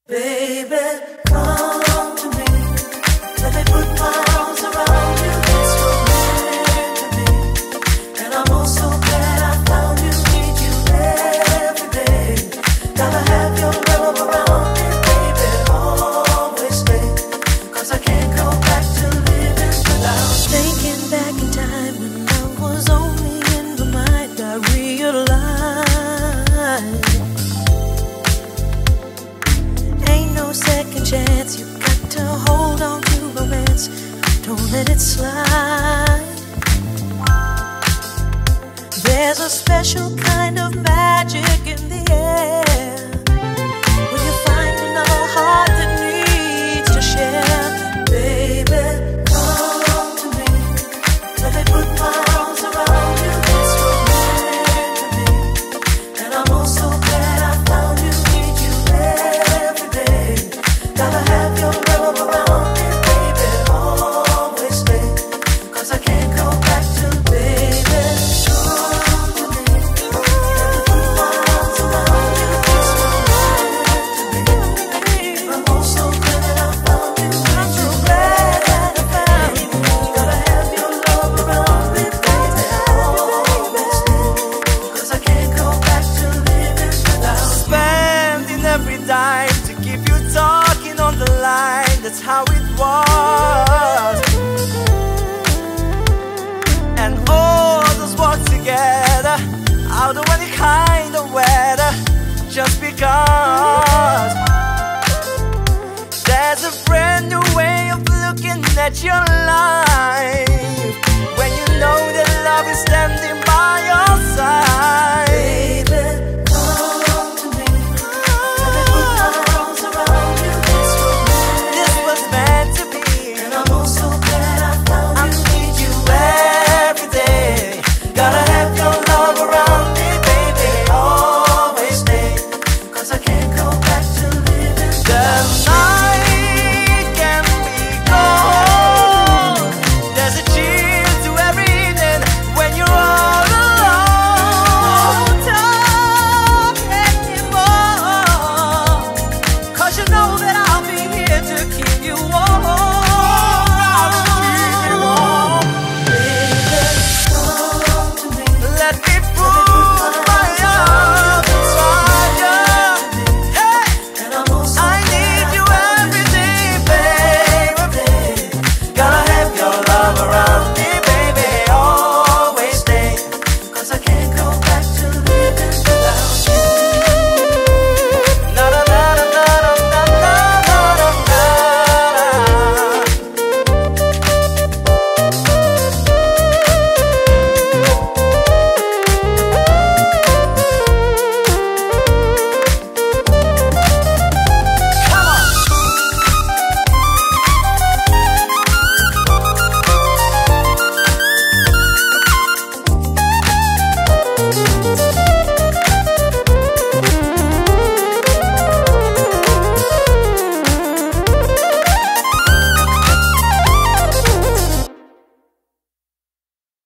Baby, come to me. Let me put my arms around you. It's romantic to me. And I'm oh so glad I found you. Need you every day. Gotta have your love around me, baby. Always stay. 'Cause I can't go back to living without. Thinking back in time when I was only in my mind, I realized second chance, you got to hold on to romance. Don't let it slide. There's a special kind of magic in the air when you find another heart that needs to share. Baby, come to me. Let me put my arms around you. It's romantic to me. And I'm oh so glad I found you. Need you every day. Gotta have your love around me, baby, always stay. 'Cause I can't go back to baby. Come to me. Let me put my arms around you. It's romantic to me. I'm oh so glad I found you. I'm so glad that I found you. Gotta have your love around me, baby, always stay. 'Cause I can't go back to living without you. Spending every dime to keep you talking on the line, that's how it was. And all those walk together out of any kind of weather, just because there's a brand new way of looking at your life.